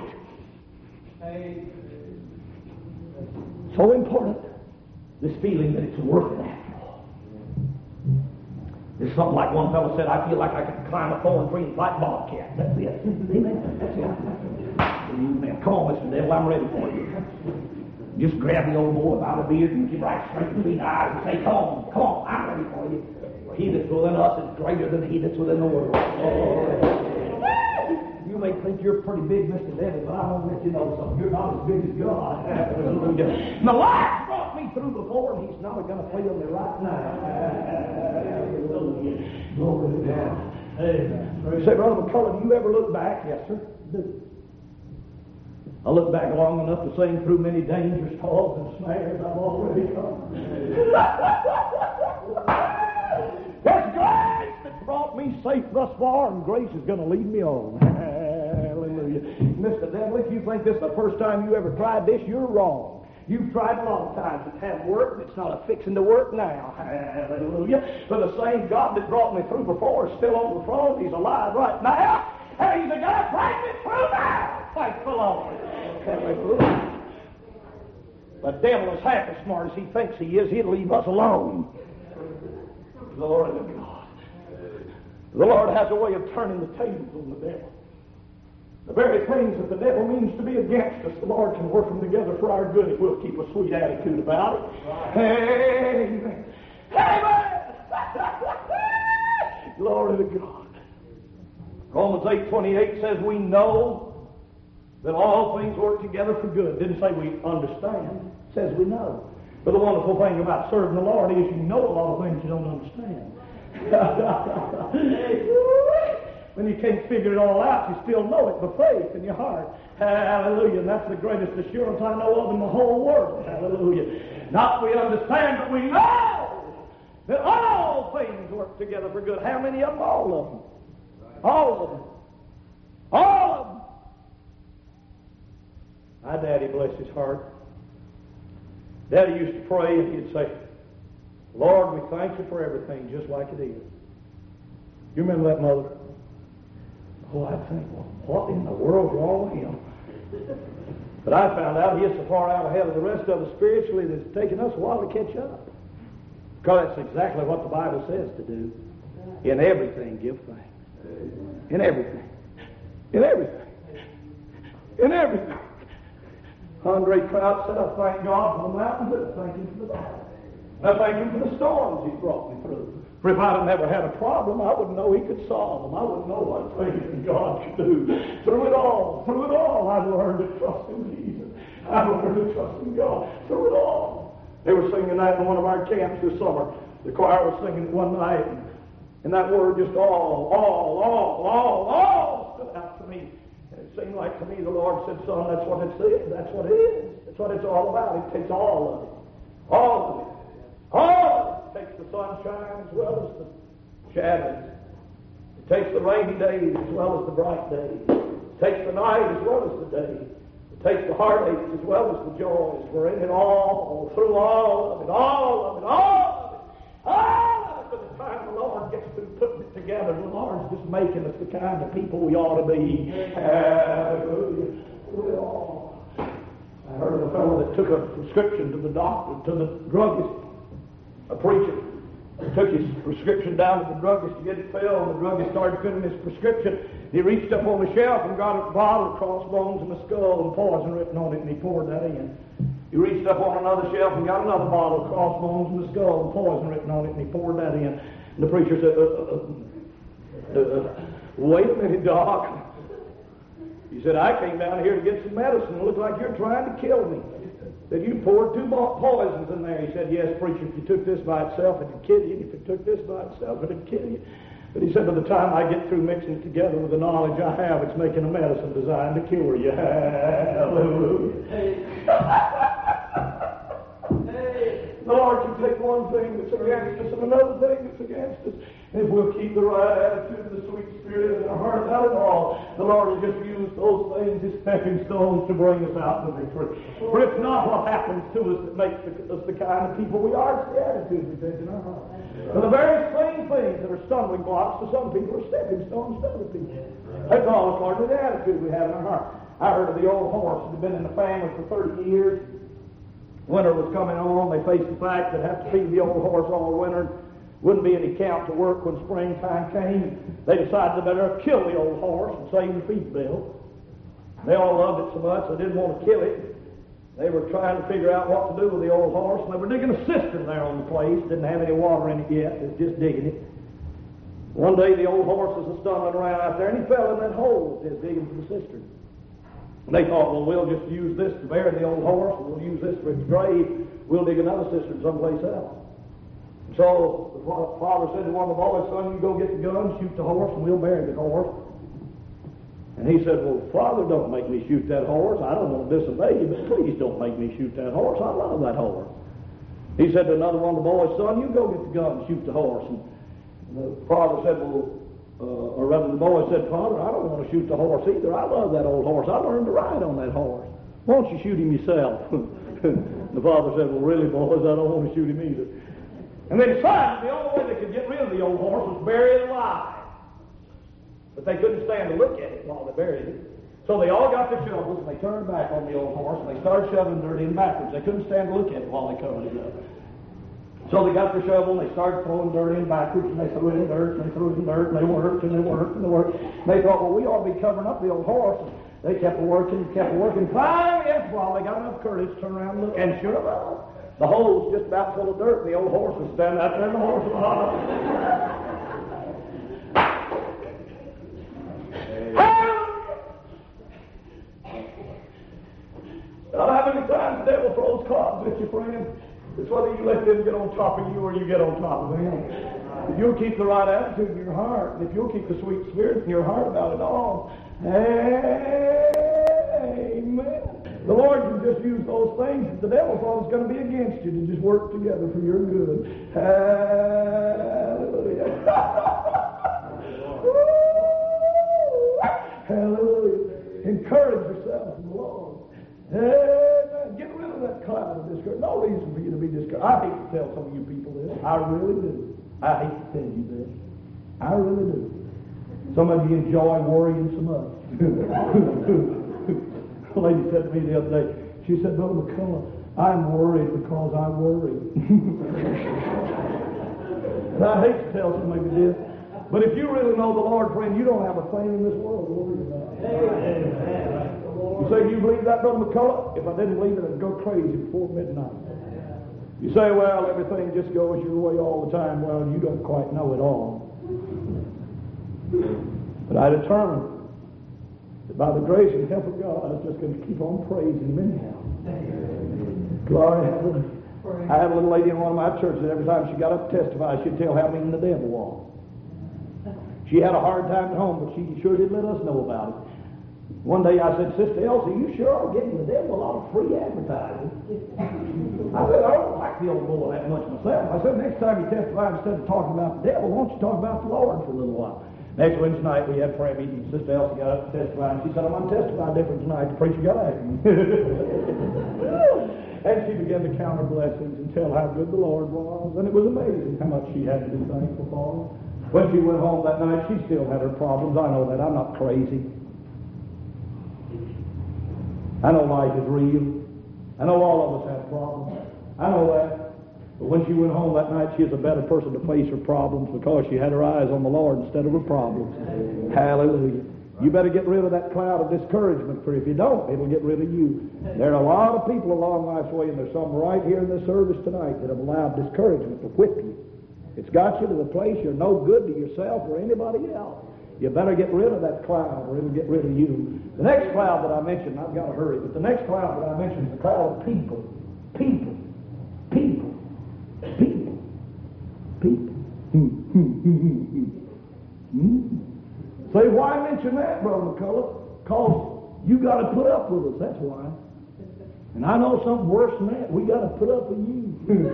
S2: So important. This feeling that it's worth it after all. It's something like one fellow said, I feel like I could climb a thorn tree and fight bobcat. That's it. Amen. That's it. Amen. Come on, Mister Devil, I'm ready for you. Just grab the old boy by the beard and get right straight between the eyes and say, come on, come on, I'm ready for you. For he that's within us is greater than he that's within the world. You may think you're pretty big, Mister Devil, but I'm going to let you know something. You're not as big as God. Hallelujah. The Lord brought me through before, and he's not going to fail me right now. Hallelujah. Glory to God. Amen. Say, Brother McCullough, do you ever look back? Yes, sir. Do. I look back long enough to sing through many dangers, toils, and snares I've already come. It's grace that's brought me safe thus far, and grace is going to lead me on. Hallelujah. Mister Devil, if you think this is the first time you ever tried this, you're wrong. You've tried a lot of times. It hasn't worked, and it's not a fixing to work now. Hallelujah. For the same God that brought me through before is still on the throne. He's alive right now, and he's going to bring me through now. Thank the Lord. The devil is half as smart as he thinks he is. He'll leave us alone. Glory to God. The Lord has a way of turning the tables on the devil. The very things that the devil means to be against us, the Lord can work them together for our good if we'll keep a sweet attitude about it. Right. Amen. Amen. Glory to God. Romans eight twenty-eight says we know that all things work together for good. It didn't say we understand. It says we know. But the wonderful thing about serving the Lord is you know a lot of things you don't understand. When you can't figure it all out, you still know it by faith in your heart. Hallelujah. And that's the greatest assurance I know of in the whole world. Hallelujah. Not we understand, but we know that all things work together for good. How many of them? All of them. All of them. All of them. My daddy, bless his heart. Daddy used to pray and he'd say, Lord, we thank you for everything just like it is. You remember that, Mother? Oh, I think, well, what in the world's wrong with him? But I found out he is so far out ahead of the rest of us spiritually that it's taken us a while to catch up. Because that's exactly what the Bible says to do. In everything, give thanks. In everything. In everything. In everything. Andre Crouch said, I thank God for the mountains, and I thank him for the valley. I thank him for the storms he's brought me through. For if I'd have never had a problem, I wouldn't know he could solve them. I wouldn't know what faith God could do. Through it all, through it all, I've learned to trust in Jesus. I've learned to trust in God. Through it all. They were singing that in one of our camps this summer. The choir was singing it one night, and, and that word just all, all, all, all, all stood out to me. And it seemed like to me the Lord said, son, that's what it is. That's what it is. That's what it's all about. It takes all of it. All of it. All of it. It takes the sunshine as well as the shadows. It takes the rainy days as well as the bright days. It takes the night as well as the day. It takes the heartaches as well as the joys. We're in it all, through all of it, all of it, all of it, all of it. By the time the Lord gets through putting it together, the Lord's just making us the kind of people we ought to be. Hallelujah. Through it all. I heard of a fellow that took a prescription to the doctor, to the druggist. A preacher took his prescription down to the druggist to get it filled, and the druggist started filling his prescription. He reached up on the shelf and got a bottle of crossbones and a skull and poison written on it, and he poured that in. He reached up on another shelf and got another bottle of crossbones and a skull and poison written on it, and he poured that in. And the preacher said, uh, uh, uh, uh, wait a minute, Doc. He said, I came down here to get some medicine. It looks like you're trying to kill me. That you poured two poisons in there. He said, yes, preacher, if you took this by itself, it'd kill you. If you took this by itself, it'd kill you. But he said, by the time I get through mixing it together with the knowledge I have, it's making a medicine designed to cure you. Hallelujah. The Lord can take one thing that's against us and another thing that's against us. And if we'll keep the right attitude and the sweet spirit in our heart, not at all, the Lord will just use those things as stepping stones to bring us out to victory. For it's not what happens to us that makes us the kind of people we are, it's the attitude we take in our heart. And the very same things that are stumbling blocks to some people are stepping stones to other people. That's all according to the attitude we have in our heart. I heard of the old horse that had been in the family for thirty years. Winter was coming on. They faced the fact that have to feed the old horse all winter. Wouldn't be any count to work when springtime came. They decided they better kill the old horse and save the feed bill. They all loved it so much they didn't want to kill it. They were trying to figure out what to do with the old horse, and they were digging a cistern there on the place. Didn't have any water in it yet. They was just digging it. One day the old horse was stumbling around out there, and he fell in that hole just digging for the cistern. And they thought, well, we'll just use this to bury the old horse, and we'll use this for its grave. We'll dig another cistern someplace else. So the father said to one of the boys, son, you go get the gun, shoot the horse, and we'll bury the horse. And he said, well, Father, don't make me shoot that horse. I don't want to disobey you, but please don't make me shoot that horse. I love that horse. He said to another one of the boys, son, you go get the gun and shoot the horse. And the father said, well, uh, or rather the boy said, Father, I don't want to shoot the horse either. I love that old horse. I learned to ride on that horse. Why don't you shoot him yourself? The father said, well, really, boys, I don't want to shoot him either. And they decided the only way they could get rid of the old horse was bury it alive. But they couldn't stand to look at it while they buried it. So they all got their shovels and they turned back on the old horse and they started shoving dirt in backwards. They couldn't stand to look at it while they covered it up. So they got their shovel and they started throwing dirt in backwards, and they threw it in dirt, and they threw it in dirt, and they worked, and they worked, and they worked. And they thought, well, we ought to be covering up the old horse. And they kept working, kept working. Finally, after a while, they got enough courage to turn around and look, and sure enough, the hole was just about full of dirt, and the old horse was standing out there, and the horse was hot. Now, how many times the devil throws clods at you, friend? It's whether you let them get on top of you or you get on top of them. If you'll keep the right attitude in your heart, and if you'll keep the sweet spirit in your heart about it all, amen. The Lord can just use those things that the devil thought was going to be against you to just work together for your good. Hallelujah. Hallelujah. Encourage yourself in the Lord. Amen. Get rid of that cloud of discouragement. No reason for you to be discouraged. I hate to tell some of you people this. I really do. I hate to tell you this. I really do. Some of you enjoy worrying so much. A lady said to me the other day, she said, Brother McCullough, I'm worried because I worry. And I hate to tell somebody this, but if you really know the Lord, friend, you don't have a thing in this world to worry about. Amen. You say, you believe that, Brother McCullough? If I didn't believe it, I'd go crazy before midnight. You say, well, everything just goes your way all the time. Well, you don't quite know it all. But I determined that by the grace and help of God, I was just going to keep on praising Him anyhow. Glory, hallelujah. I had a little lady in one of my churches, every time she got up to testify, she'd tell how mean the devil was. She had a hard time at home, but she sure did let us know about it. One day I said, Sister Elsie, you sure are giving the devil a lot of free advertising. I said, I don't like the old boy that much myself. I said, next time you testify, instead of talking about the devil, why don't you talk about the Lord for a little while? Next Wednesday night, we had prayer meeting. Sister Elsie got up to testify, and she said, I'm going to testify different tonight. The preacher got after me. And she began to count her blessings and tell how good the Lord was. And it was amazing how much she had to be thankful for. When she went home that night, she still had her problems. I know that. I'm not crazy. I know life is real. I know all of us have problems. I know that. But when she went home that night, she is a better person to face her problems because she had her eyes on the Lord instead of her problems. Hallelujah. You better get rid of that cloud of discouragement, for if you don't, it'll get rid of you. There are a lot of people along life's way, and there's some right here in this service tonight that have allowed discouragement to whip you. It's got you to the place you're no good to yourself or anybody else. You better get rid of that cloud or it'll get rid of you. The next cloud that I mentioned, I've got to hurry, but the next cloud that I mentioned is the cloud of people. People. People. People. People. hmm? Say, why mention that, Brother McCullough? Because you got to put up with us, that's why. And I know something worse than that. We got to put up with you.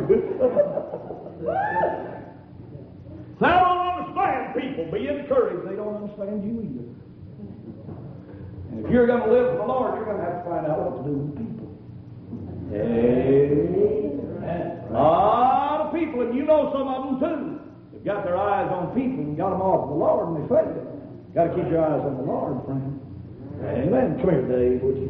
S2: So I don't understand people. Be encouraged. They don't understand you either. And if you're going to live for the Lord, you're going to have to find out what to do with people. Amen. A lot of people, and you know some of them too, they've got their eyes on people and got them off the Lord, and they fail. Got to keep your eyes on the Lord, friend. Amen. Come here, Dave, would you?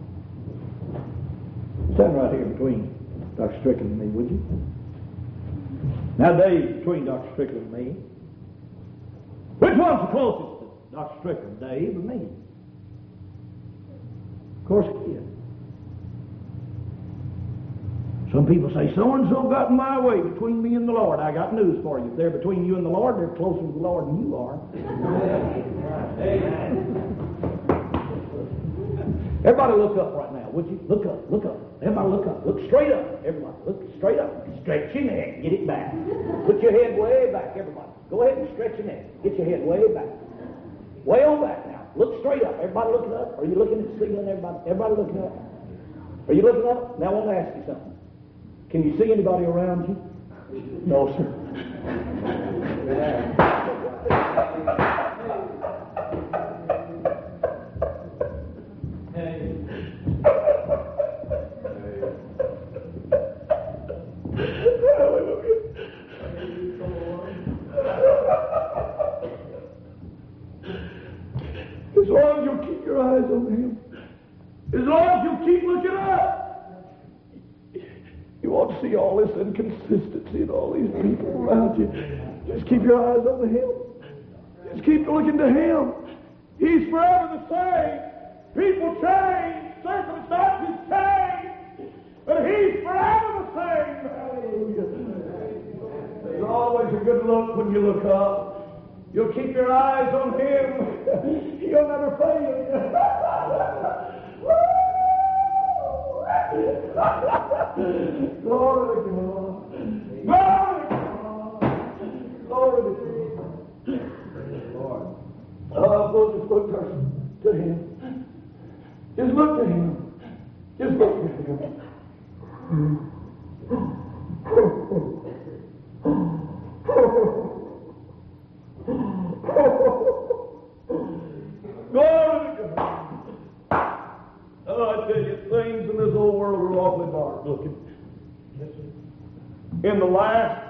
S2: Stand right here between Doctor Strickland and me, would you? Now, Dave, between Doctor Strickland and me, which one's the closest to Doctor Strickland, Dave or me? Of course it is. Some people say, so-and-so got in my way between me and the Lord. I got news for you. If they're between you and the Lord, they're closer to the Lord than you are. Everybody look up right now, would you? Look up, look up. Everybody look up. Look straight up. Everybody, look straight up. Stretch your neck. Get it back. Put your head way back, everybody. Go ahead and stretch your neck. Get your head way back. Way on back now. Look straight up. Everybody looking up? Are you looking at the ceiling, everybody? Everybody looking up? Are you looking up? Now I want to ask you something. Can you see anybody around you? No, sir. As long as you'll keep your eyes on Him, as long as you'll keep looking up, you won't want to see all this inconsistency in all these people around you. Just keep your eyes on Him. Just keep looking to Him. He's forever the same. People change, circumstances change, but He's forever the same. Hallelujah. There's always a good look when you look up. You'll keep your eyes on Him. He'll never fail you. Glory to God. Glory to God. Glory to God. Lord. Oh, folks, just look to Him. Just look to Him. Just look to Him. Glory to God. Oh, I tell you, things in this old world are awfully dark looking. In the last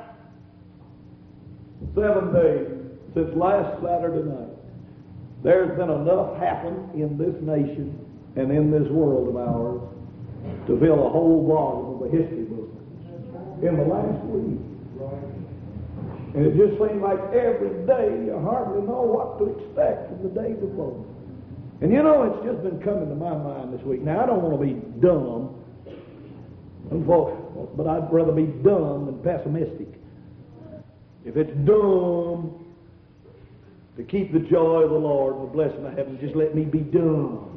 S2: seven days, since last Saturday night, there's been enough happen in this nation and in this world of ours to fill a whole volume of a history book in the last week. And it just seems like every day you hardly know what to expect from the day before. And you know, it's just been coming to my mind this week. Now, I don't want to be dumb, but I'd rather be dumb than pessimistic. If it's dumb to keep the joy of the Lord and the blessing of heaven, just let me be dumb.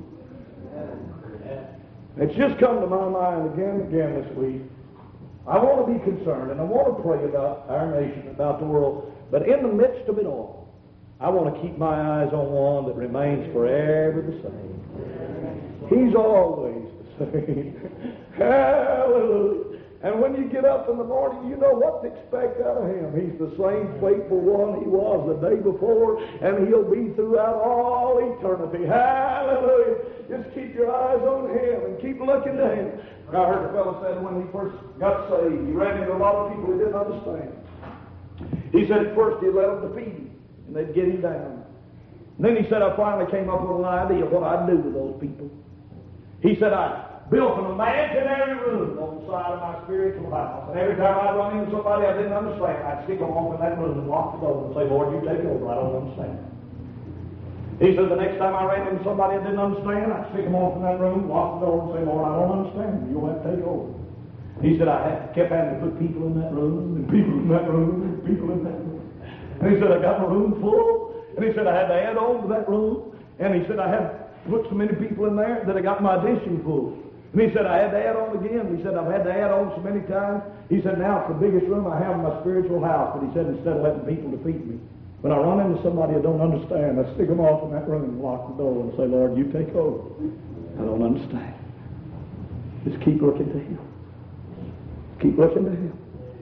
S2: It's just come to my mind again and again this week. I want to be concerned and I want to pray about our nation, about the world, but in the midst of it all, I want to keep my eyes on one that remains forever the same. He's always the same. Hallelujah. And when you get up in the morning, you know what to expect out of Him. He's the same faithful one He was the day before, and He'll be throughout all eternity. Hallelujah. Just keep your eyes on Him and keep looking to Him. I heard a fellow say when he first got saved, he ran into a lot of people he didn't understand. He said at first he let them defeat him, and they'd get him down. And then he said, I finally came up with an idea of what I'd do with those people. He said, I built an imaginary room on the side of my spiritual house. And every time I'd run into somebody I didn't understand, I'd stick them off in that room and lock the door and say, Lord, you take over. I don't understand. He said, the next time I ran into somebody I didn't understand, I'd stick them off in that room, lock the door, and say, Lord, I don't understand. You'll have to take over. He said, I had, kept having to put people in that room, and people in that room, and people in that room. And he said, I got my room full. And he said, I had to add on to that room. And he said, I had put so many people in there that I got my addition full. And he said, I had to add on again. He said, I've had to add on so many times. He said, now it's the biggest room I have in my spiritual house. But he said, instead of letting people defeat me, when I run into somebody I don't understand, I stick them off in that room and lock the door and say, Lord, you take over. I don't understand. Just keep looking to Him. Keep looking to Him.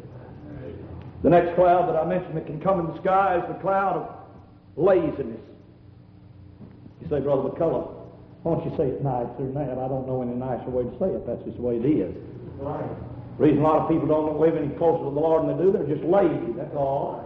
S2: The next cloud that I mentioned that can come in the sky is the cloud of laziness. You say, Brother McCullough, why don't you say it nicer than that? I don't know any nicer way to say it. That's just the way it is. Right. The reason a lot of people don't live any closer to the Lord than they do, they're just lazy. That's all.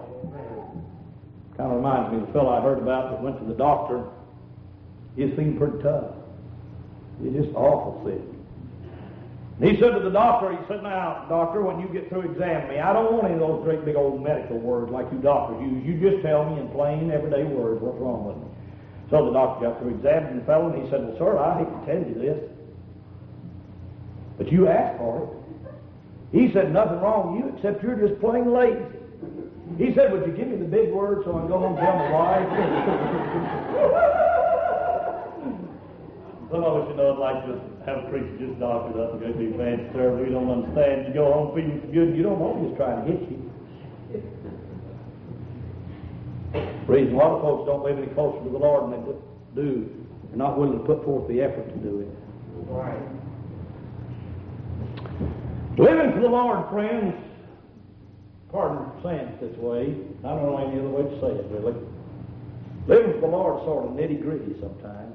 S2: Kind of reminds me of the fellow I heard about that went to the doctor. He seemed pretty tough. He's just awful sick. And he said to the doctor, he said, now, doctor, when you get through examining me, I don't want any of those great big old medical words like you doctors use. You just tell me in plain, everyday words what's wrong with me. So the doctor got through examining the fellow, and he said, well, sir, I hate to tell you this, but you asked for it. He said, nothing wrong with you except you're just plain lazy. He said, would you give me the big word so I can go home and tell my wife? Some of us, you know, like just have a preacher just doctored up and go do fancy service. We don't understand. You go home feeling so good, and you don't know he's trying to hit you. The reason a lot of folks don't live any closer to the Lord than they do, they're not willing to put forth the effort to do it. Right. Living for the Lord, friends, pardon for saying it this way, I don't know any other way to say it, really. Living for the Lord is sort of nitty-gritty sometimes.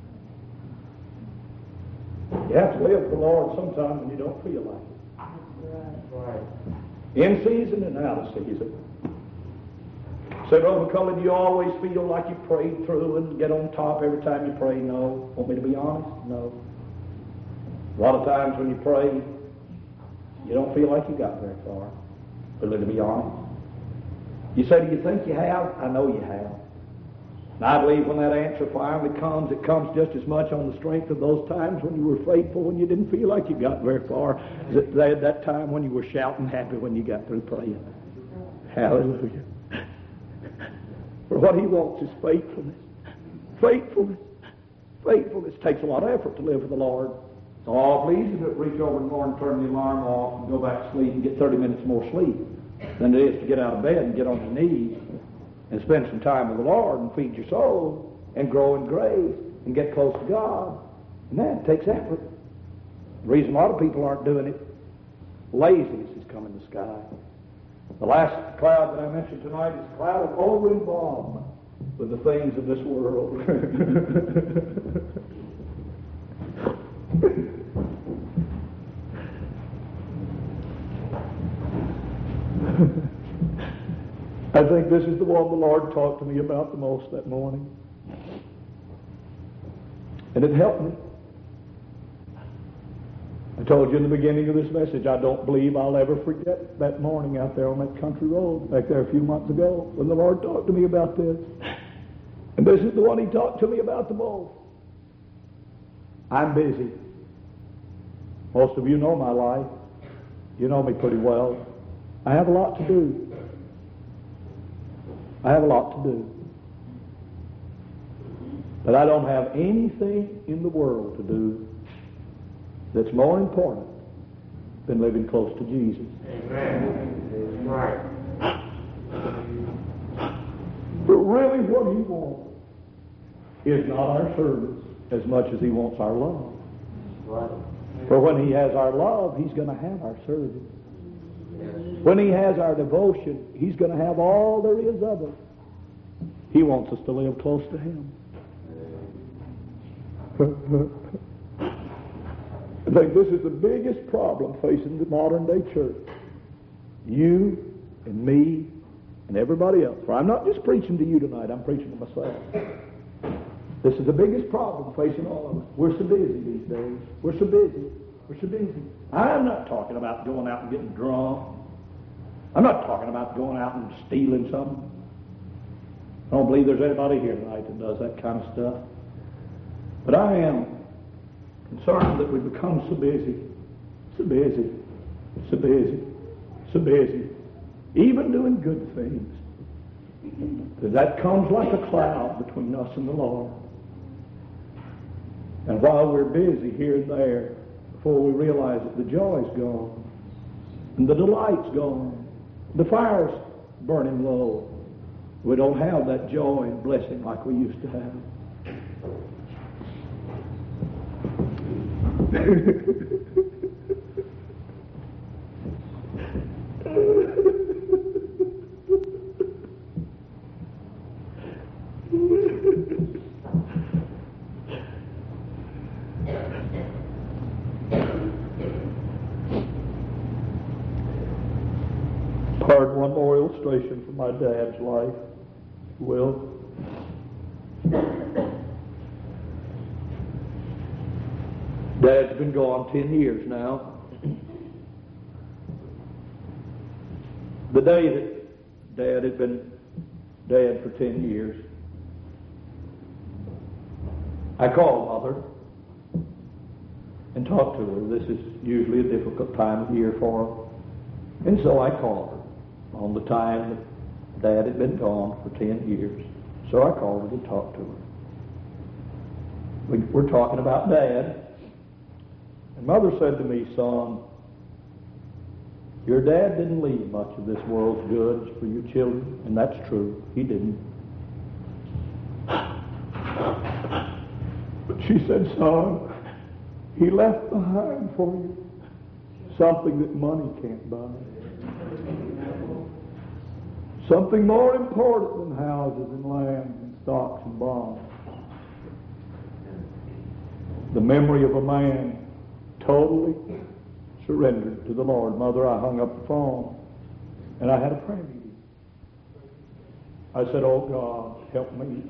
S2: You have to live for the Lord sometimes when you don't feel like it. Right. In season and out of season. Say, Brother McCullough, do you always feel like you prayed through and get on top every time you pray? No. Want me to be honest? No. A lot of times when you pray, You don't feel like you got very far. But let me be honest. You say, do you think you have? I know you have. And I believe when that answer finally comes, it comes just as much on the strength of those times when you were faithful, when you didn't feel like you got very far, as it, that, that time when you were shouting happy when you got through praying. Hallelujah. For what he wants is faithfulness. Faithfulness. Faithfulness takes a lot of effort to live for the Lord. It's all easy to reach over in the morning, turn the alarm off, and go back to sleep and get thirty minutes more sleep than it is to get out of bed and get on your knees and spend some time with the Lord and feed your soul and grow in grace and get close to God. And that takes effort. The reason a lot of people aren't doing it, laziness has come in the sky. The last cloud that I mentioned tonight is a cloud of over-involvement with the things of this world. I think this is the one the Lord talked to me about the most that morning. And it helped me. I told you in the beginning of this message, I don't believe I'll ever forget that morning out there on that country road back there a few months ago when the Lord talked to me about this. And this is the one he talked to me about the most. I'm busy. Most of you know my life. You know me pretty well. I have a lot to do. I have a lot to do. But I don't have anything in the world to do that's more important than living close to Jesus.
S3: Amen. Right.
S2: But really what he wants is not our service as much as he wants our love.
S3: Right.
S2: For when he has our love, he's going to have our service. When he has our devotion, he's going to have all there is of it. He wants us to live close to him. I think this is the biggest problem facing the modern day church. You and me and everybody else. For I'm not just preaching to you tonight, I'm preaching to myself. This is the biggest problem facing all of us. We're so busy these days. We're so busy. We're so busy. I'm not talking about going out and getting drunk. I'm not talking about going out and stealing something. I don't believe there's anybody here tonight that does that kind of stuff. But I am concerned that we've become so busy, so busy, so busy, so busy, even doing good things, that that comes like a cloud between us and the Lord. And while we're busy here and there, before we realize that the joy's gone, and the delight's gone, the fire's burning low, we don't have that joy and blessing like we used to have. Pardon one more illustration from my dad's life, if you will. Dad's been gone ten years now. The day that Dad had been dead for ten years, I called Mother and talked to her. This is usually a difficult time of year for her. And so I called her on the time that Dad had been gone for ten years. So I called her to talk to her. We, we're talking about Dad. And Mother said to me, son, your dad didn't leave much of this world's goods for your children, and that's true. He didn't. But she said, son, he left behind for you something that money can't buy. Something more important than houses and land and stocks and bonds. The memory of a man totally surrendered to the Lord. Mother, I hung up the phone and I had a prayer meeting. I said, oh God, help me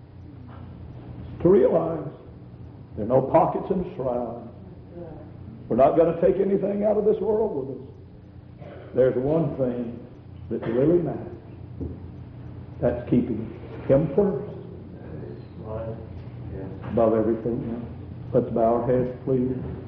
S2: to realize there are no pockets in the shroud. We're not going to take anything out of this world with us. There's one thing that really matters. That's keeping Him first
S3: Right. Yes.
S2: above everything else. Let's bow our heads, please.